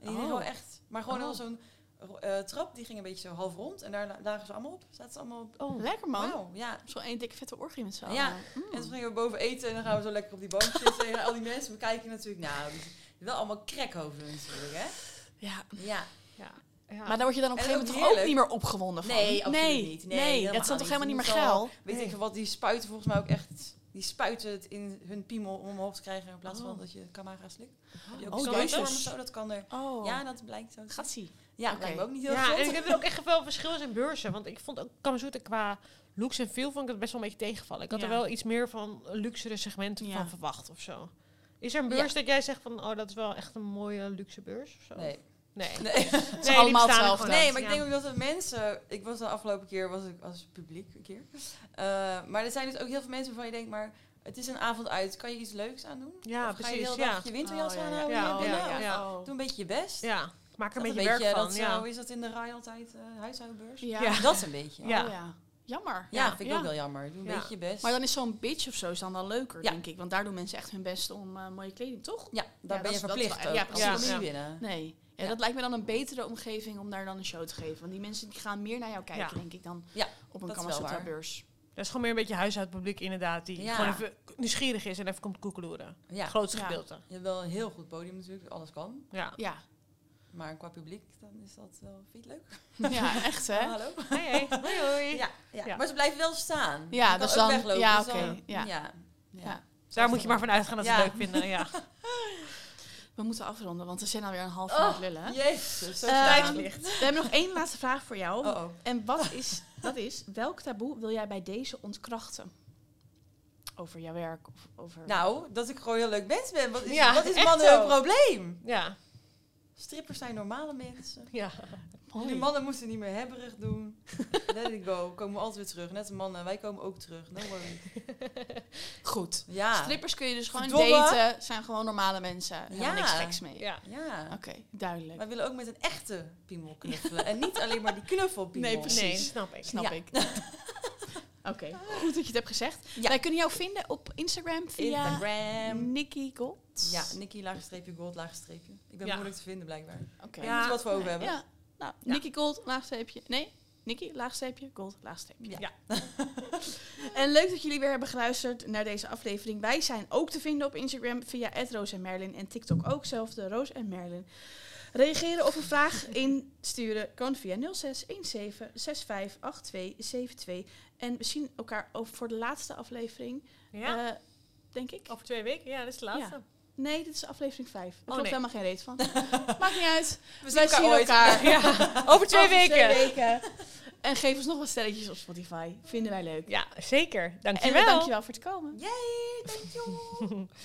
En die oh. gewoon echt, maar gewoon Oh. al zo'n uh, trap, die ging een beetje zo half rond. En daar lagen ze allemaal op. Zaten ze allemaal op. Oh, lekker man. Wow, ja. Zo'n één dikke vette orgie met z'n allen. Ja, Mm. en toen gingen we boven eten en dan gaan we zo lekker op die bank zitten. En al die mensen bekijken natuurlijk, nou, die, wel allemaal krekhoofden natuurlijk, hè? Ja. Ja. Ja. Ja. Maar daar word je dan op een En gegeven ook moment toch ook heerlijk. niet meer opgewonden van? Nee, absoluut nee, niet. Nee, Nee, helemaal dat is dan toch helemaal niet meer Het moet wel- geil? Weet ik wat, die spuiten volgens mij ook echt... Die spuiten het in hun piemel om omhoog te krijgen in plaats van Oh. dat je Kamaga slikt. Heb je ook Oh, een jezus. spuitvorm of zo, dat kan er. Oh, Ja, dat blijkt zo. te zijn. gatsie. Ja, Oké. lijkt me ook niet heel Ja, gezond. en ik heb er ook echt wel verschil in beurzen. Want ik vond ook Kamazoete qua looks en feel vond ik het best wel een beetje tegenvallen. Ik had Ja. er wel iets meer van luxere segmenten Ja. van verwacht of zo. Is er een beurs dat jij zegt van, oh, dat is wel echt een mooie luxe beurs of zo? Nee. Nee. Nee. Nee, die allemaal bestaan er hetzelfde. gewoon Nee, niet. maar ik Ja. denk ook dat de mensen... Ik was de afgelopen keer, was ik als publiek een keer. Uh, maar er zijn dus ook heel veel mensen waarvan je denkt, maar het is een avond uit. Kan je iets leuks aan doen? Ja, of ga je de precies, hele dag ja. je winterjas Oh, ja, ja. aanhouden Ja, hier oh, binnen? ja, Of ja. Oh. Doe een beetje je best. Ja, maak er een Is beetje dat werk van. dat Ja. zo, is dat in de RAI altijd, uh, huishoudbeurs? Ja. Ja. Dat is een beetje. Oh, Ja. ja. Jammer. Ja, vind ik Ja. ook wel jammer. Doe een Ja. beetje je best. Maar dan is zo'n bitch of zo is dan wel leuker, Ja. denk ik. Want daar doen mensen echt hun best om uh, mooie kleding, toch? ja, daar Ja, ben dat je is- dat verplicht is wel- ook. ja, Anders precies. kom je Ja. niet binnen. Nee. Ja, Ja. dat lijkt me dan een betere omgeving om daar dan een show te geven. Want die mensen die gaan meer naar jou kijken, Ja. denk ik, dan Ja, op een dat is wel waar. Kamasutra-beurs. Dat is gewoon meer een beetje huishoudpubliek inderdaad. Die Ja. gewoon even nieuwsgierig is en even komt koekeloeren. Ja. Het grootste Ja. gedeelte. Je hebt wel een heel goed podium natuurlijk, alles kan. Ja. Ja. Maar qua publiek, dan is dat wel... Vind je het leuk? Ja, echt hè? Ah, hallo? Hoi, hoi. Hoi, hoi. Ja, ja. Ja. Maar ze blijven wel staan. Ja, Je kan dus ook dan- weglopen, ja, dus oké, dan- ja. ja. Ja. Daar moet je maar van uitgaan dat ze Ja. het leuk vinden. Ja. We moeten afronden, want we zijn alweer een half uur Oh, aan het lullen. jezus, zo Ehm, snel. we hebben nog één laatste vraag voor jou. Oh, oh. En wat is, dat is, welk taboe wil jij bij deze ontkrachten? Over jouw werk of over... Nou, dat ik gewoon een heel leuk mens ben. Wat is, Ja, wat is echt mannen zo. een probleem? Ja. Strippers zijn normale mensen. Ja. Mooi. Die mannen moeten niet meer hebberig doen. Let it go. Komen we altijd weer terug. Net de mannen, wij komen ook terug. No worry. Goed. Ja. Strippers kun je dus gewoon Verdomme. daten, zijn gewoon normale mensen. Helemaal Ja. niks geks mee. Ja. Ja. Oké, duidelijk. Wij willen ook met een echte piemel knuffelen. En niet alleen maar die knuffelpiemel. Nee, precies. Nee, snap ik. Snap Ja. ik. Oké, goed dat je het hebt gezegd. Ja. Wij kunnen jou vinden op Instagram via Instagram. Nikki Gold. Ja, Nikki laagstreepje gold laagstreepje. Ik ben Ja. moeilijk te vinden blijkbaar. Oké. Ja. Ja. Moeten we wat voor over hebben. Ja. Nou, Ja. Nikki Gold, laagstreepje. Nee, Nikki, laagstreepje, Gold, laagstreepje. Ja. En leuk dat jullie weer hebben geluisterd naar deze aflevering. Wij zijn ook te vinden op Instagram via at Roos en Merlin. En TikTok ook zelfde, Roos en Merlin. Reageren of een vraag insturen kan via nul zes een zeven zes vijf acht twee zeven twee. En we zien elkaar over voor de laatste aflevering, Ja. eh, denk ik. Over twee weken? Ja, dat is de laatste. Ja. Nee, dit is aflevering vijf. Ik Oh, heb nee. helemaal geen reet van. Maakt niet uit. We Wij zien elkaar. Ja. Over twee Over weken. twee weken. En geef ons nog wat stelletjes op Spotify. Vinden wij leuk. Ja, zeker. En Dankjewel. dankjewel voor het komen. Yay, dankjewel.